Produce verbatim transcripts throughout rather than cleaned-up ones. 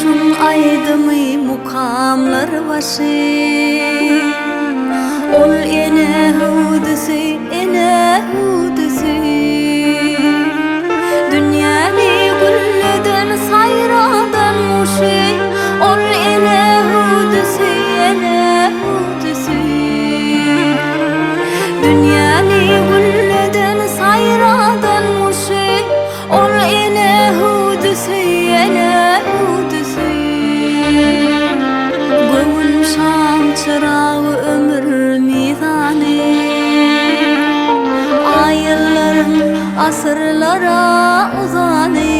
Şun aydımı mukamlar başı Ol ene hudisi, ene hudisi Dünyani gülleden sayradan muşi Ol ene hudisi, ene hudisi Dünyani gülleden sayradan muşi Ol ene hudisi, ene hudisi Gönül şam çırağı ömür mizani Ayılların asırlara uzani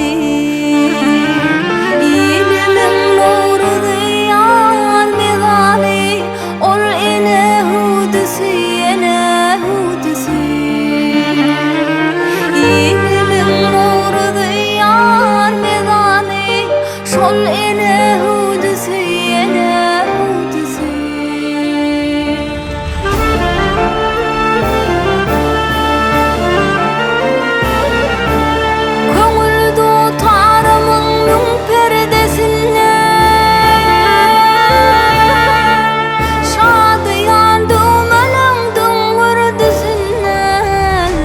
İlimin nuru diyar mizani Ol ene hudisi, ene hudisi İlimin nuru diyar mizani Şol ene hudisi, ene hudisi Köngülde tarımın mün perdesinden Şadıyan dümelengdin vürdisinden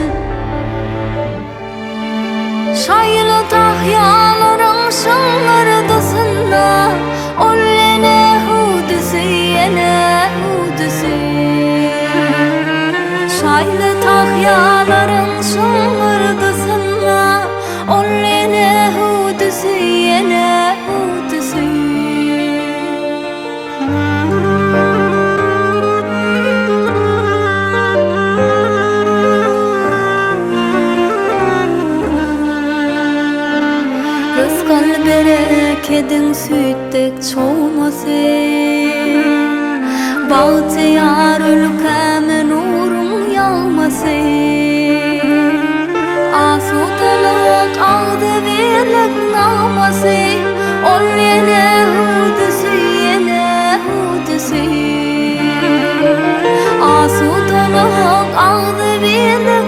Şaylı tahyaların şıngırdısında Ol ene hudisi, ene hudisi Şaylı tahyaların şıngırdısında Ol ene hudisi, ene hudisi Rızkal berekedin süttek çoğması Bağcıyar ülkeme nurun yağması Asutalık ağdı birlik naması Ol ene hudisi, ene hudisi Asutalık ağdı birlik